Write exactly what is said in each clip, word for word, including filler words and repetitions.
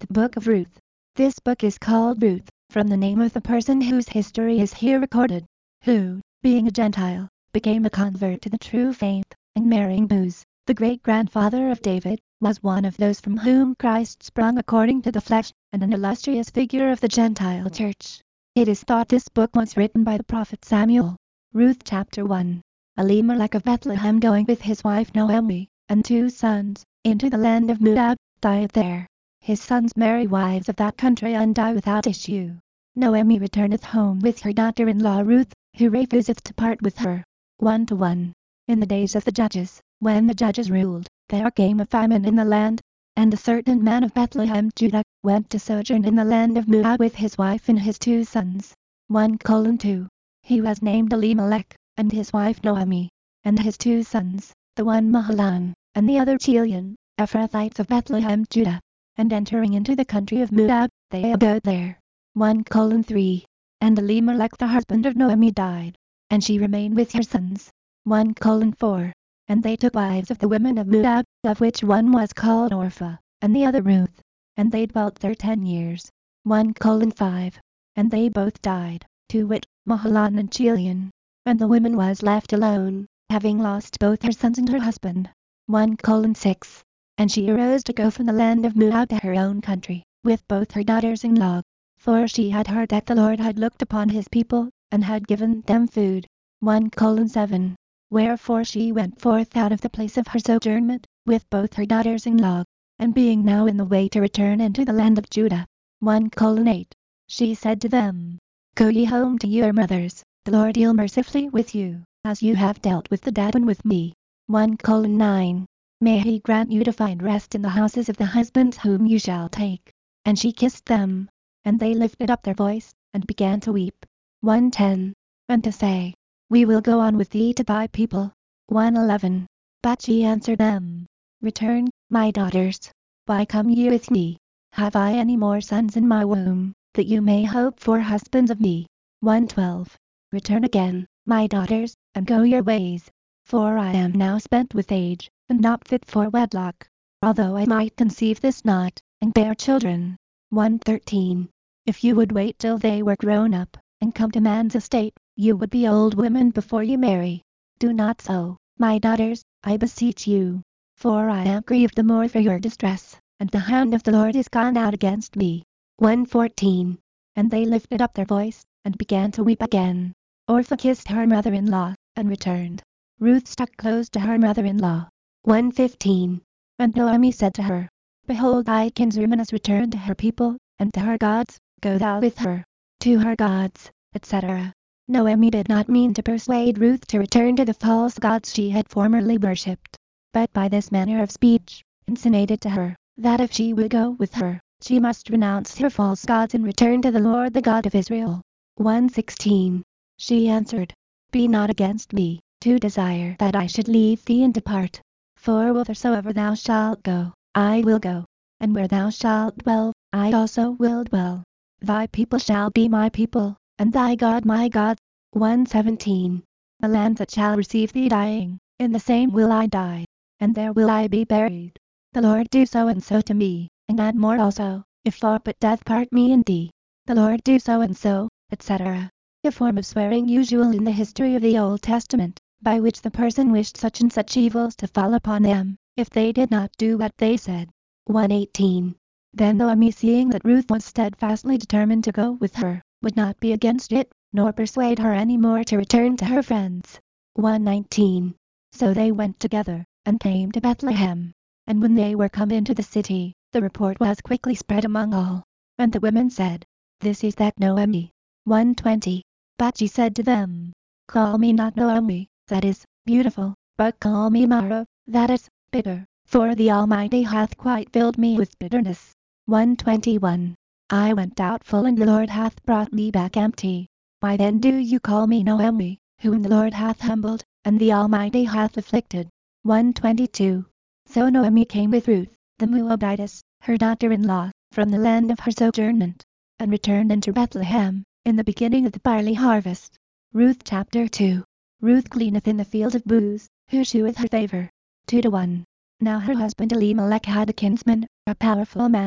The Book of Ruth. This book is called Ruth, from the name of the person whose history is here recorded, who, being a Gentile, became a convert to the true faith, and marrying Boaz, the great-grandfather of David, was one of those from whom Christ sprung according to the flesh, and an illustrious figure of the Gentile church. It is thought this book was written by the prophet Samuel. Ruth chapter one. Elimelech of Bethlehem, going with his wife Naomi, and two sons, into the land of Moab, died there. His sons marry wives of that country and die without issue. Naomi returneth home with her daughter-in-law Ruth, who refuseth to part with her. One to one. In the days of the judges, when the judges ruled, there came a famine in the land, and a certain man of Bethlehem, Judah, went to sojourn in the land of Moab with his wife and his two sons. One colon two. He was named Elimelech, and his wife Naomi, and his two sons, the one Mahalan, and the other Chilion, Ephrathites of Bethlehem, Judah. And entering into the country of Moab, they abode there. One colon three. And Elimelech the husband of Naomi died, and she remained with her sons. One colon four. And they took wives of the women of Moab, of which one was called Orpah, and the other Ruth. And they dwelt there ten years. One colon five. And they both died, to wit, Mahalan and Chilion. And the woman was left alone, having lost both her sons and her husband. One colon six. And she arose to go from the land of Moab to her own country, with both her daughters-in-law. For she had heard that the Lord had looked upon his people, and had given them food. One colon seven. Wherefore she went forth out of the place of her sojournment, with both her daughters-in-law, and being now in the way to return into the land of Judah. One colon eight. She said to them, Go ye home to your mothers, the Lord deal mercifully with you, as you have dealt with the dead and with me. One colon nine. May he grant you to find rest in the houses of the husbands whom you shall take. And she kissed them, and they lifted up their voice, and began to weep. One ten. And to say, We will go on with thee to thy people. One eleven. But she answered them, Return, my daughters. Why come ye with me? Have I any more sons in my womb, that you may hope for husbands of me? One twelve. Return again, my daughters, and go your ways. For I am now spent with age, and not fit for wedlock, although I might conceive this not, and bear children. One thirteen. If you would wait till they were grown up, and come to man's estate, you would be old women before you marry. Do not so, my daughters, I beseech you. For I am grieved the more for your distress, and the hand of the Lord is gone out against me. One fourteen. And they lifted up their voice, and began to weep again. Orpah kissed her mother-in-law, and returned. Ruth stuck close to her mother-in-law. One fifteen. And Naomi said to her, Behold, thy kinswoman is returned to her people, and to her gods, go thou with her. To her gods, et cetera. Naomi did not mean to persuade Ruth to return to the false gods she had formerly worshipped, but by this manner of speech, insinuated to her, that if she would go with her, she must renounce her false gods and return to the Lord the God of Israel. One sixteen. She answered, Be not against me, to desire that I should leave thee and depart. For whithersoever thou shalt go, I will go, and where thou shalt dwell, I also will dwell. Thy people shall be my people, and thy God my God. One seventeen. The land that shall receive thee dying, in the same will I die, and there will I be buried. The Lord do so and so to me, and add more also, if aught but death part me and thee. The Lord do so and so, et cetera. A form of swearing usual in the history of the Old Testament, by which the person wished such and such evils to fall upon them, if they did not do what they said. One eighteen. Then Naomi, seeing that Ruth was steadfastly determined to go with her, would not be against it, nor persuade her any more to return to her friends. One nineteen. So they went together, and came to Bethlehem. And when they were come into the city, the report was quickly spread among all. And the women said, This is that Naomi. One twenty. But she said to them, Call me not Naomi, that is, beautiful, but call me Mara, that is, bitter, for the Almighty hath quite filled me with bitterness. One twenty-one. I went out full, and the Lord hath brought me back empty. Why then do you call me Naomi, whom the Lord hath humbled, and the Almighty hath afflicted? One twenty-two. So Naomi came with Ruth, the Moabitess, her daughter-in-law, from the land of her sojournment, and returned into Bethlehem, in the beginning of the barley harvest. Ruth chapter two. Ruth gleaneth in the field of Boaz, who sheweth her favor. Two to one. Now her husband Elimelech had a kinsman, a powerful man,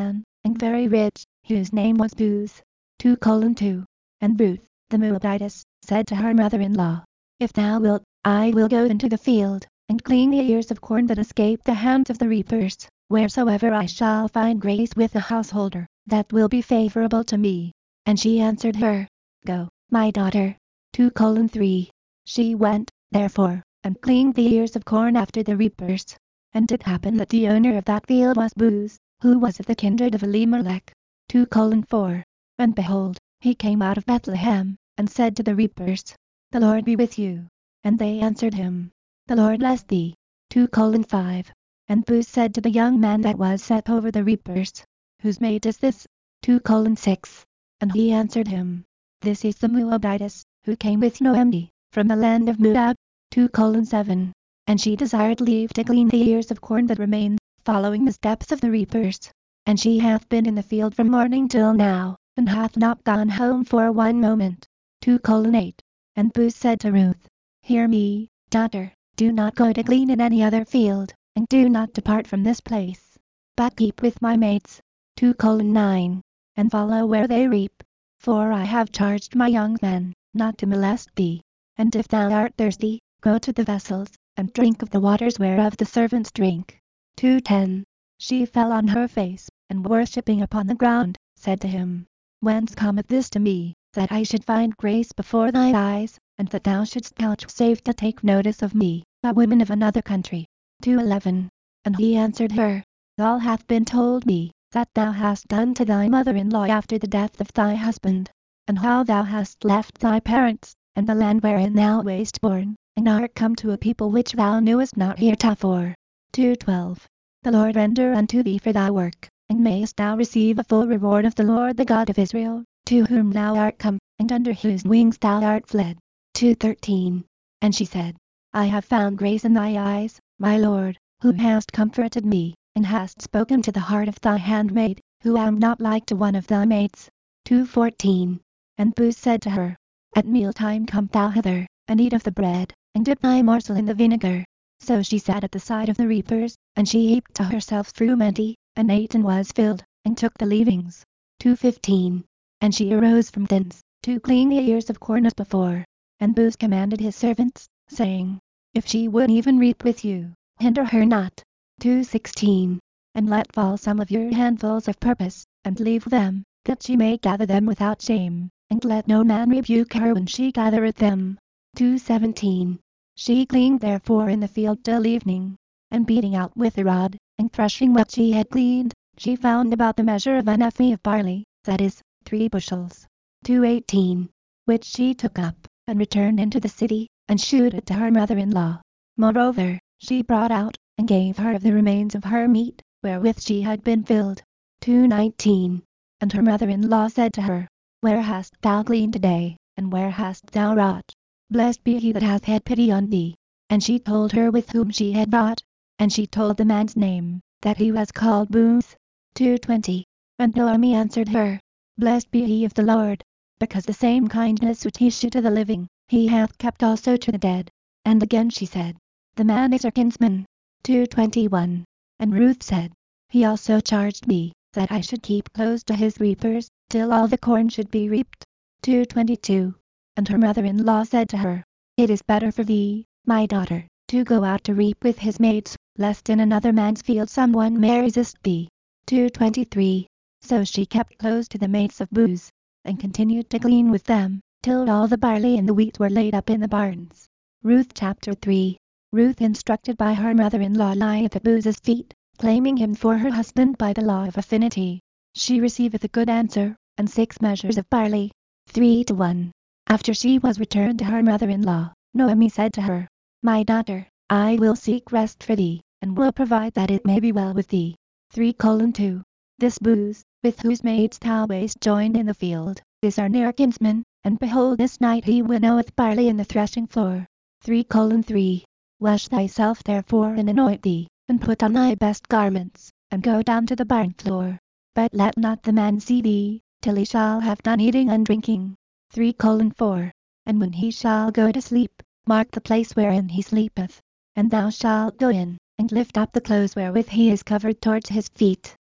and very rich, whose name was Booz. two colon two. And Ruth, the Moabitess, said to her mother-in-law, If thou wilt, I will go into the field, and glean the ears of corn that escaped the hands of the reapers, wheresoever I shall find grace with a householder, that will be favorable to me. And she answered her, Go, my daughter. two colon three. She went, therefore, and gleaned the ears of corn after the reapers. And it happened that the owner of that field was Booz, who was of the kindred of Elimelech. two colon four. And behold, he came out of Bethlehem, and said to the reapers, The Lord be with you. And they answered him, The Lord bless thee. two colon five. And Booz said to the young man that was set over the reapers, Whose maid is this? two colon six. And he answered him, This is the Moabitess, who came with Noemi, from the land of Moab. two colon seven. And she desired leave to glean the ears of corn that remained, following the steps of the reapers. And she hath been in the field from morning till now, and hath not gone home for one moment. two colon eight. And Booz said to Ruth, Hear me, daughter, do not go to glean in any other field, and do not depart from this place, but keep with my mates. two colon nine. And follow where they reap. For I have charged my young men, not to molest thee. And if thou art thirsty, go to the vessels, and drink of the waters whereof the servants drink. two ten. She fell on her face, and worshipping upon the ground, said to him, Whence cometh this to me, that I should find grace before thy eyes, and that thou shouldst vouchsafe to take notice of me, a woman of another country? two eleven. And he answered her, All hath been told me, that thou hast done to thy mother-in-law after the death of thy husband, and how thou hast left thy parents, and the land wherein thou wast born, and art come to a people which thou knewest not heretofore. two twelve. The Lord render unto thee for thy work, and mayest thou receive a full reward of the Lord the God of Israel, to whom thou art come, and under whose wings thou art fled. two thirteen. And she said, I have found grace in thy eyes, my Lord, who hast comforted me, and hast spoken to the heart of thy handmaid, who am not like to one of thy maids. two fourteen. And Booz said to her, At mealtime come thou hither, and eat of the bread, and dip thy morsel in the vinegar. So she sat at the side of the reapers, and she heaped to herself frumenty, and ate and was filled, and took the leavings. two fifteen. And she arose from thence, to glean the ears of corn as before. And Booz commanded his servants, saying, If she would even reap with you, hinder her not. two sixteen. And let fall some of your handfuls of purpose, and leave them, that she may gather them without shame, and let no man rebuke her when she gathereth them. two seventeen. She gleaned therefore in the field till evening, and beating out with a rod, and threshing what she had gleaned, she found about the measure of an ephah of barley, that is, three bushels. two eighteen. Which she took up, and returned into the city, and shewed it to her mother-in-law. Moreover, she brought out, and gave her of the remains of her meat, wherewith she had been filled. two nineteen. And her mother-in-law said to her, Where hast thou gleaned today, and where hast thou wrought? Blessed be he that hath had pity on thee. And she told her with whom she had wrought. And she told the man's name, that he was called Booz. two twenty. And Naomi answered her, Blessed be he of the Lord, because the same kindness which he shewed to the living, he hath kept also to the dead. And again she said, The man is her kinsman. two twenty-one. And Ruth said, He also charged me, that I should keep close to his reapers, till all the corn should be reaped. two twenty-two. And her mother-in-law said to her, It is better for thee, my daughter, to go out to reap with his mates, lest in another man's field someone may resist thee. two twenty-three. So she kept close to the mates of Booz, and continued to glean with them, till all the barley and the wheat were laid up in the barns. Ruth chapter three. Ruth, instructed by her mother-in-law, lieth at Booz's feet, claiming him for her husband by the law of affinity. She receiveth a good answer, and six measures of barley, three to one. After she was returned to her mother-in-law, Naomi said to her, My daughter, I will seek rest for thee, and will provide that it may be well with thee. three colon two. This Booz, with whose maids thou wast joined in the field, is our near kinsman, and behold this night he winnoweth barley in the threshing floor. three colon three. Wash thyself therefore and anoint thee, and put on thy best garments, and go down to the barn floor. But let not the man see thee, till he shall have done eating and drinking. three colon four. And when he shall go to sleep, mark the place wherein he sleepeth. And thou shalt go in, and lift up the clothes wherewith he is covered towards his feet,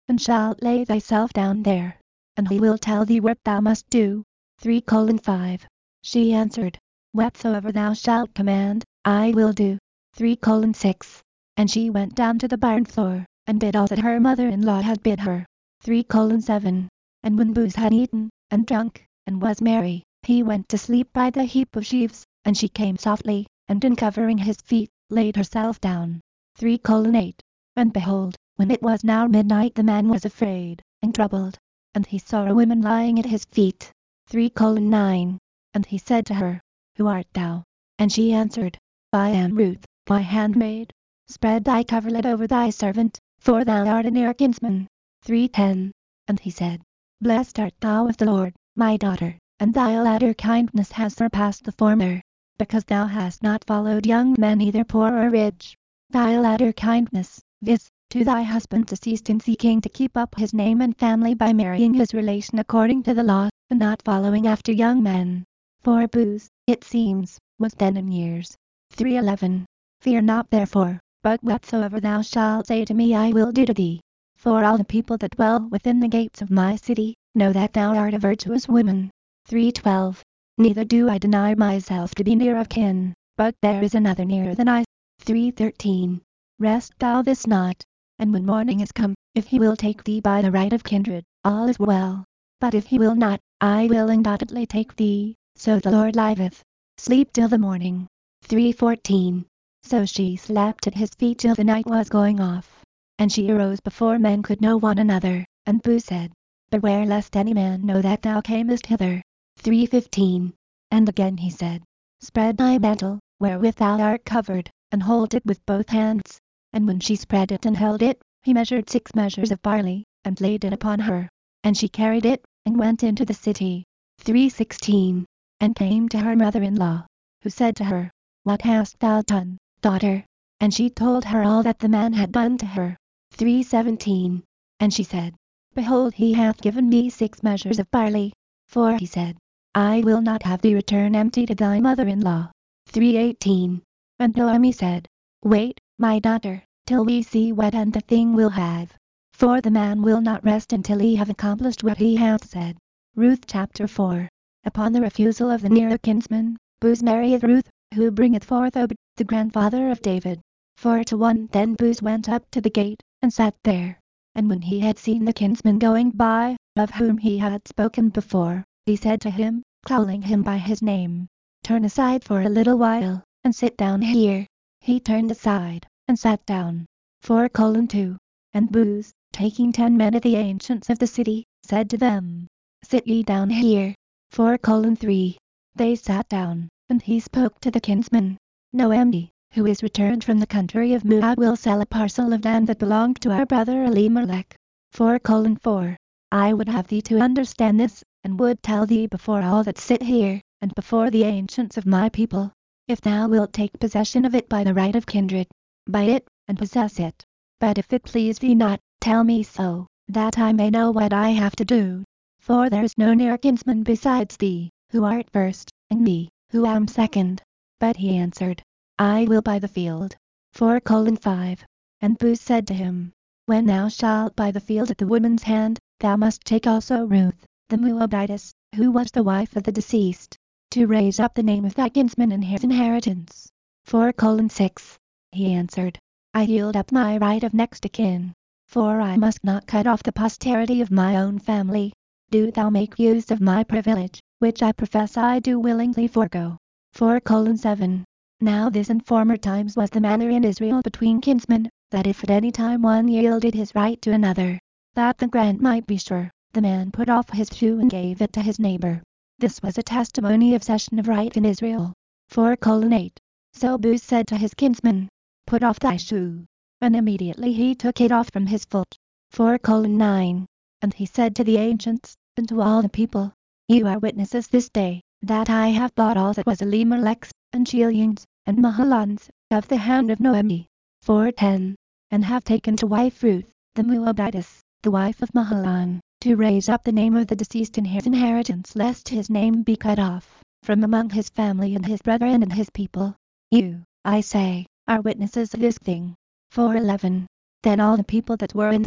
and shalt lay thyself down there, and he will tell thee what thou must do. three colon five. She answered, Whatsoever thou shalt command, I will do. three colon six. And she went down to the barn floor, and did all that her mother-in-law had bid her. three colon seven. And when Booz had eaten, and drunk, and was merry, he went to sleep by the heap of sheaves, and she came softly, and uncovering his feet, laid herself down. three colon eight. And behold, when it was now midnight, the man was afraid, and troubled, and he saw a woman lying at his feet. three colon nine. And he said to her, Who art thou? And she answered, I am Ruth, thy handmaid. Spread thy coverlet over thy servant, for thou art a near kinsman. three ten. And he said, Blessed art thou of the Lord, my daughter, and thy latter kindness has surpassed the former, because thou hast not followed young men, either poor or rich. Thy latter kindness, viz., to thy husband deceased in seeking to keep up his name and family by marrying his relation according to the law, and not following after young men. For Booz, it seems, was then in years. three eleven. Fear not therefore, but whatsoever thou shalt say to me I will do to thee. For all the people that dwell within the gates of my city know that thou art a virtuous woman. three twelve. Neither do I deny myself to be near of kin, but there is another nearer than I. three thirteen. Rest thou this night, and when morning is come, if he will take thee by the right of kindred, all is well. But if he will not, I will undoubtedly take thee, so the Lord liveth. Sleep till the morning. three fourteen. So she slept at his feet till the night was going off. And she arose before men could know one another, and Booz said, Beware lest any man know that thou camest hither. three fifteen. And again he said, Spread thy mantle, wherewith thou art covered, and hold it with both hands. And when she spread it and held it, he measured six measures of barley, and laid it upon her. And she carried it, and went into the city. three sixteen. And came to her mother-in-law, who said to her, What hast thou done, daughter? And she told her all that the man had done to her. three seventeen. And she said, Behold, he hath given me six measures of barley. For he said, I will not have thee return empty to thy mother-in-law. three eighteen. And Naomi said, Wait, my daughter, till we see what end the thing will have. For the man will not rest until he have accomplished what he hath said. Ruth chapter four. Upon the refusal of the near kinsman, Booz marrieth Ruth, who bringeth forth Obed, the grandfather of David. four to one. Then Booz went up to the gate, and sat there. And when he had seen the kinsman going by, of whom he had spoken before, he said to him, calling him by his name, Turn aside for a little while, and sit down here. He turned aside, and sat down. four colon two. And Booz, taking ten men of the ancients of the city, said to them, Sit ye down here. four colon three. They sat down, and he spoke to the kinsman, Naomi, who is returned from the country of Moab, will sell a parcel of land that belonged to our brother Elimelech. four colon four. I would have thee to understand this, and would tell thee before all that sit here, and before the ancients of my people, if thou wilt take possession of it by the right of kindred, buy it, and possess it. But if it please thee not, tell me so, that I may know what I have to do. For there is no near kinsman besides thee, who art first, and me, who am second. But he answered, I will buy the field. four colon five. And Booz said to him, When thou shalt buy the field at the woman's hand, thou must take also Ruth, the Moabitess, who was the wife of the deceased, to raise up the name of thy kinsman in his inheritance. four colon six. He answered, I yield up my right of next of kin, for I must not cut off the posterity of my own family. Do thou make use of my privilege, which I profess I do willingly forego. four colon seven. Now this in former times was the manner in Israel between kinsmen, that if at any time one yielded his right to another, that the grant might be sure, the man put off his shoe and gave it to his neighbor. This was a testimony of cession of right in Israel. four colon eight. So Booz said to his kinsman, Put off thy shoe. And immediately he took it off from his foot. four colon nine. And he said to the ancients, and to all the people, You are witnesses this day, that I have bought all that was Elimelech's, and Chilion's, and Mahlon's, of the hand of Naomi. four ten. And have taken to wife Ruth, the Moabitess, the wife of Mahlon, to raise up the name of the deceased in his inheritance, lest his name be cut off, from among his family and his brethren and his people. You, I say, are witnesses of this thing. four eleven. Then all the people that were in the gate,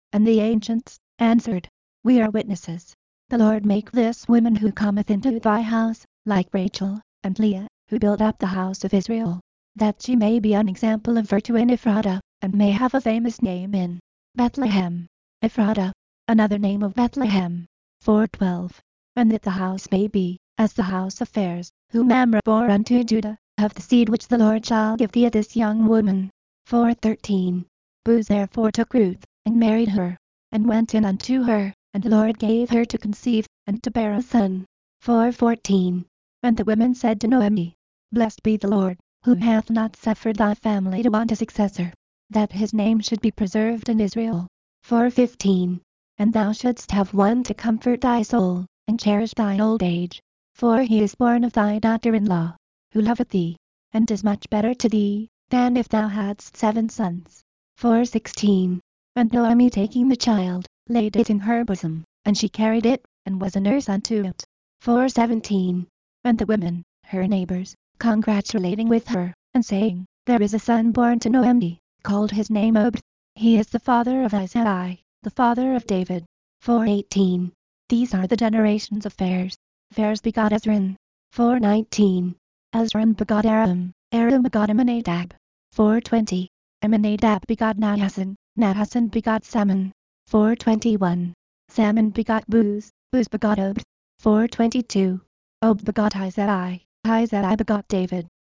And the ancients answered, We are witnesses. The Lord make this woman who cometh into thy house, like Rachel, and Leah, who built up the house of Israel, that she may be an example of virtue in Ephrathah, and may have a famous name in Bethlehem. Ephrathah, another name of Bethlehem. four twelve. And that the house may be, as the house of Phares, whom Amram bore unto Judah, of the seed which the Lord shall give thee this young woman. four thirteen. Booz therefore took Ruth, and married her, and went in unto her, and the Lord gave her to conceive, and to bear a son. four fourteen. And the women said to Naomi, Blessed be the Lord, who hath not suffered thy family to want a successor, that his name should be preserved in Israel. four fifteen. And thou shouldst have one to comfort thy soul, and cherish thine old age. For he is born of thy daughter-in-law, who loveth thee, and is much better to thee, than if thou hadst seven sons. four sixteen. And Naomi taking the child, laid it in her bosom, and she carried it, and was a nurse unto it. four seventeen. And the women, her neighbors, congratulating with her, and saying, There is a son born to Naomi, called his name Obed. He is the father of Isai, the father of David. four eighteen. These are the generations of Phares. Phares begot Ezran. four nineteen. Ezran begot Aram. Aram begot Amminadab. four twenty. Amminadab begot Nahasson. Nahasson begot Salmon. four twenty-one. Salmon begot Booz. Booz begot Obed. four twenty-two. Obed begot Isai. Isai begot David.